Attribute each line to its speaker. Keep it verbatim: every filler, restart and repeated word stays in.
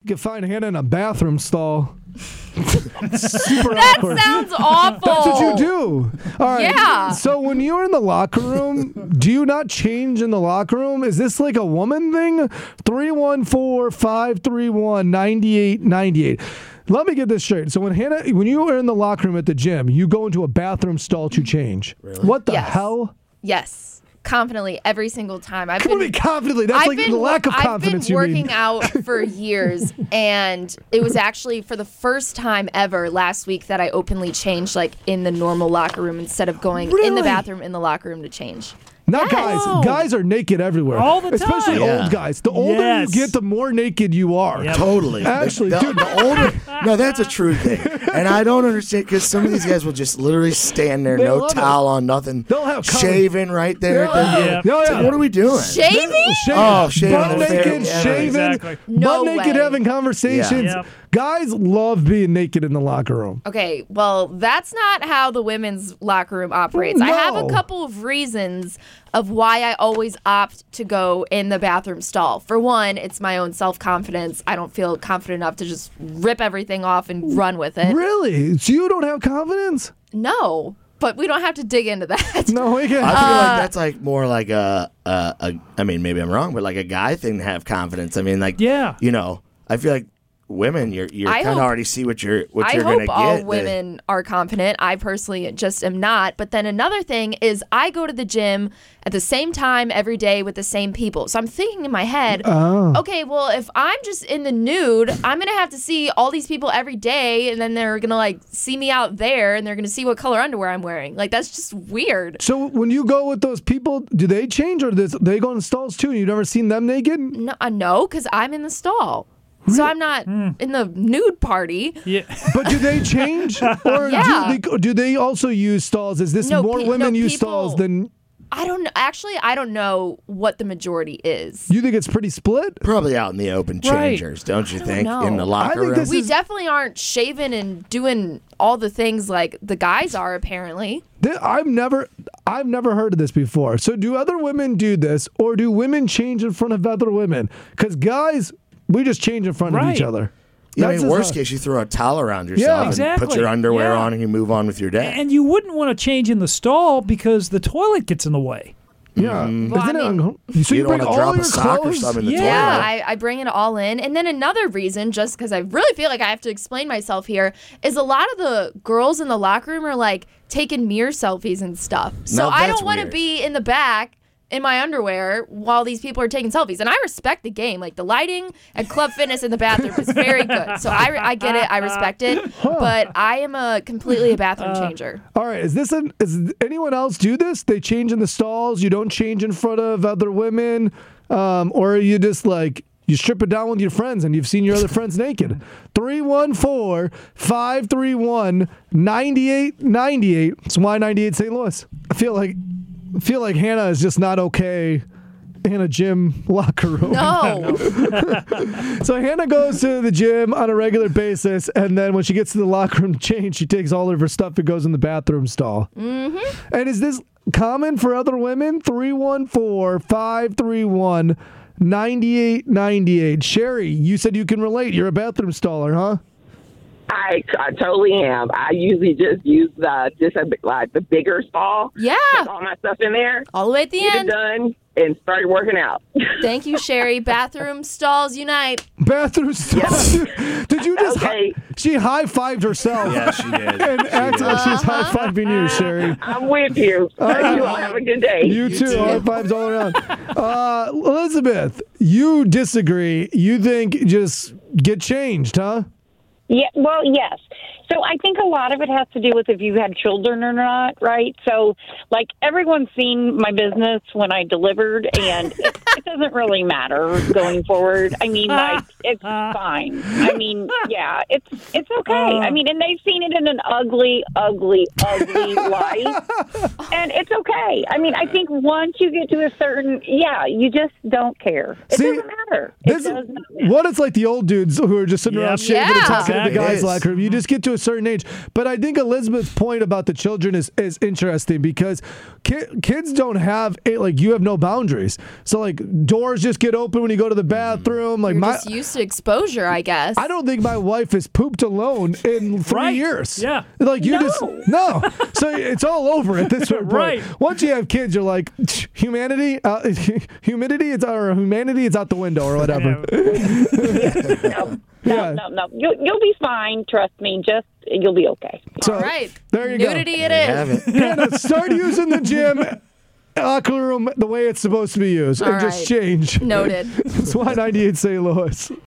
Speaker 1: could find Hannah in a bathroom stall. Super
Speaker 2: that
Speaker 1: awkward.
Speaker 2: sounds awful.
Speaker 1: That's what you do. All right.
Speaker 2: Yeah.
Speaker 1: So when you're in the locker room, do you not change in the locker room? Is this like a woman thing? three one four, five three one, nine eight nine eight. Let me get this straight. So when Hannah, when you are in the locker room at the gym, you go into a bathroom stall to change.
Speaker 3: Really?
Speaker 1: What the
Speaker 2: Yes.
Speaker 1: hell?
Speaker 2: Yes. Confidently every single time. I've
Speaker 1: Come
Speaker 2: been
Speaker 1: on, confidently. That's
Speaker 2: I've
Speaker 1: like
Speaker 2: been,
Speaker 1: the lack of confidence
Speaker 2: I've been
Speaker 1: you
Speaker 2: working
Speaker 1: mean.
Speaker 2: out for years, and it was actually for the first time ever last week that I openly changed, like in the normal locker room instead of going in
Speaker 1: Really?
Speaker 2: the bathroom in the locker room to change.
Speaker 1: Not
Speaker 2: Yes.
Speaker 1: guys.
Speaker 4: Whoa.
Speaker 1: Guys are naked everywhere.
Speaker 4: All the
Speaker 1: Especially
Speaker 4: time.
Speaker 3: Yeah.
Speaker 1: old guys. The older
Speaker 4: Yes.
Speaker 1: you get, the more naked you are.
Speaker 4: Yep.
Speaker 3: Totally.
Speaker 1: Actually,
Speaker 3: the,
Speaker 1: dude.
Speaker 3: the older. No, that's a true thing. And I don't understand because some of these guys will just literally stand there,
Speaker 1: They
Speaker 3: no
Speaker 1: love it.
Speaker 3: towel on, nothing,
Speaker 1: They'll have cover-
Speaker 3: shaving right there.
Speaker 1: Yeah.
Speaker 4: Yeah.
Speaker 3: It's like,
Speaker 1: yeah.
Speaker 3: what are we doing?
Speaker 2: Shaving?
Speaker 1: Shaving.
Speaker 3: Oh, shaving
Speaker 1: Butt
Speaker 3: their
Speaker 1: naked,
Speaker 3: face. Yeah,
Speaker 1: shaving.
Speaker 4: exactly.
Speaker 2: No
Speaker 1: butt naked
Speaker 2: way.
Speaker 1: having conversations.
Speaker 4: Yeah. Yep.
Speaker 1: Guys love being naked in the locker room.
Speaker 2: Okay, well, that's not how the women's locker room operates. I have a
Speaker 1: No.
Speaker 2: couple of reasons of why I always opt to go in the bathroom stall. For one, it's my own self-confidence. I don't feel confident enough to just rip everything off and run with it.
Speaker 1: Really? So you don't have confidence?
Speaker 2: No, but we don't have to dig into that.
Speaker 1: No, we can.
Speaker 3: I feel
Speaker 2: Uh,
Speaker 3: like that's like more like a, a, a, I mean, maybe I'm wrong, but like a guy thing to have confidence. I mean, like,
Speaker 4: Yeah.
Speaker 3: you know, I feel like women, you're you're
Speaker 2: I
Speaker 3: kind of
Speaker 2: hope-
Speaker 3: already see what you're what
Speaker 2: I
Speaker 3: you're
Speaker 2: hope
Speaker 3: gonna
Speaker 2: all
Speaker 3: get.
Speaker 2: women are confident. I personally just am not. But then another thing is I go to the gym at the same time every day with the same people. So I'm thinking in my head,
Speaker 1: Oh.
Speaker 2: okay, well, if I'm just in the nude, I'm going to have to see all these people every day, and then they're going to like see me out there, and they're going to see what color underwear I'm wearing. Like, that's just weird.
Speaker 1: So when you go with those people, do they change or does they go in stalls too and you've never seen them naked?
Speaker 2: No, uh, no, because I'm in the stall. So I'm not in the nude party.
Speaker 4: Yeah.
Speaker 1: But do they change? Or
Speaker 2: Yeah.
Speaker 1: do, they, do they also use stalls? Is this
Speaker 2: No,
Speaker 1: more
Speaker 2: pe-
Speaker 1: women
Speaker 2: no,
Speaker 1: use
Speaker 2: people-
Speaker 1: stalls than...
Speaker 2: I don't know. Actually, I don't know what the majority is.
Speaker 1: You think it's pretty split?
Speaker 3: Probably out in the open
Speaker 4: Right.
Speaker 3: changers, don't you
Speaker 2: don't
Speaker 3: think?
Speaker 2: know.
Speaker 3: In the
Speaker 1: I
Speaker 3: locker
Speaker 1: think
Speaker 3: room.
Speaker 1: this
Speaker 2: We
Speaker 1: is-
Speaker 2: definitely aren't shaving and doing all the things like the guys are, apparently.
Speaker 1: Th- I've never, I've never heard of this before. So do other women do this, or do women change in front of other women? Because guys, we just change in front of
Speaker 4: Right.
Speaker 1: each other.
Speaker 3: Yeah, I
Speaker 1: That's
Speaker 3: mean,
Speaker 1: just
Speaker 3: worst
Speaker 1: a-
Speaker 3: case, you throw a towel around yourself
Speaker 1: Yeah.
Speaker 3: and
Speaker 4: Exactly.
Speaker 3: put your underwear
Speaker 4: Yeah.
Speaker 3: on and you move on with your day.
Speaker 4: And you wouldn't want to change in the stall because the toilet gets in the way.
Speaker 1: Yeah.
Speaker 2: Well,
Speaker 1: Isn't
Speaker 2: I
Speaker 1: it
Speaker 2: mean-
Speaker 1: uncom- so you,
Speaker 3: you don't
Speaker 1: bring
Speaker 3: want to
Speaker 1: all
Speaker 3: drop
Speaker 1: your
Speaker 3: a sock or
Speaker 1: clothes?
Speaker 3: something in the
Speaker 4: Yeah.
Speaker 2: Yeah,
Speaker 3: toilet.
Speaker 2: I, I bring it all in. And then another reason, just because I really feel like I have to explain myself here, is a lot of the girls in the locker room are like taking mirror selfies and stuff. So
Speaker 3: Now
Speaker 2: I
Speaker 3: that's
Speaker 2: don't want to
Speaker 3: weird.
Speaker 2: be in the back in my underwear while these people are taking selfies. And I respect the game. Like the lighting at Club Fitness in the bathroom is very good. So I, I get it. I respect it. But I am a completely a bathroom changer.
Speaker 1: All right, is this an, is anyone else do this? They change in the stalls. You don't change in front of other women, um, or you just like you strip it down with your friends and you've seen your other friends naked. three one four, five three one, nine eight nine eight. It's Y ninety-eight Saint Louis. I feel like I feel like Hannah is just not okay in a gym locker room.
Speaker 2: No.
Speaker 1: So Hannah goes to the gym on a regular basis, and then when she gets to the locker room to change, she takes all of her stuff and goes in the bathroom stall. Mm-hmm. And is this common for other women? three one four, five three one, nine eight nine eight. Sherry, you said you can relate. You're a bathroom staller, huh?
Speaker 5: I, I totally am. I usually just use the just a, bit like the bigger stall.
Speaker 2: Yeah.
Speaker 5: Put all my stuff in there.
Speaker 2: All the way at the
Speaker 5: Get it
Speaker 2: end.
Speaker 5: done and start working out.
Speaker 2: Thank you, Sherry. Bathroom stalls unite.
Speaker 1: Bathroom stalls. Did you just?
Speaker 5: Okay.
Speaker 1: Hi- she high fived herself.
Speaker 3: Yeah, she did.
Speaker 1: And
Speaker 3: She
Speaker 1: acted like
Speaker 3: did.
Speaker 1: she's high fiving you, Sherry.
Speaker 5: I'm with you. You all have a good day.
Speaker 1: You too. High fives all around. Uh, Elizabeth, you disagree. You think just get changed, huh?
Speaker 6: Yeah, well, yes. So I think a lot of it has to do with if you had children or not, right? So, like, everyone's seen my business when I delivered, and it, it doesn't really matter going forward. I mean, like, it's fine. I mean, yeah, it's it's okay. I mean, and they've seen it in an ugly, ugly, ugly light, and it's okay. I mean, I think once you get to a certain, yeah, you just don't care. It
Speaker 1: See,
Speaker 6: doesn't matter. It
Speaker 1: This,
Speaker 6: does not matter.
Speaker 1: what it's like the old dudes who are just sitting
Speaker 4: Yep.
Speaker 1: around shaving
Speaker 2: Yeah.
Speaker 1: and talking to the
Speaker 3: Exactly.
Speaker 1: guys
Speaker 3: It is.
Speaker 1: locker room. You just get to a certain age. But I think Elizabeth's point about the children is, is interesting because ki- kids don't have, a, like, you have no boundaries. So, like, doors just get open when you go to the bathroom. Like
Speaker 2: You're
Speaker 1: my,
Speaker 2: just used to exposure, I guess.
Speaker 1: I don't think my wife has pooped alone in three
Speaker 4: Right.
Speaker 1: years.
Speaker 4: Yeah.
Speaker 1: Like, you
Speaker 6: No.
Speaker 1: just, no. So it's all over at this point.
Speaker 4: Right.
Speaker 1: Once you have kids, you're like, humanity, uh, humidity, it's, or humanity, it's out the window or whatever.
Speaker 6: No,
Speaker 1: Yeah.
Speaker 6: no, no, no. You'll, you'll be fine. Trust me. Just you'll be okay.
Speaker 1: So,
Speaker 2: All right.
Speaker 1: there you
Speaker 2: Nudity
Speaker 1: go.
Speaker 2: it
Speaker 3: There you have
Speaker 2: is.
Speaker 3: it.
Speaker 1: Hannah, start using the gym locker room the way it's supposed to be used
Speaker 2: All
Speaker 1: and just
Speaker 2: right.
Speaker 1: change.
Speaker 2: Noted.
Speaker 1: It's Y ninety-eight Saint Louis.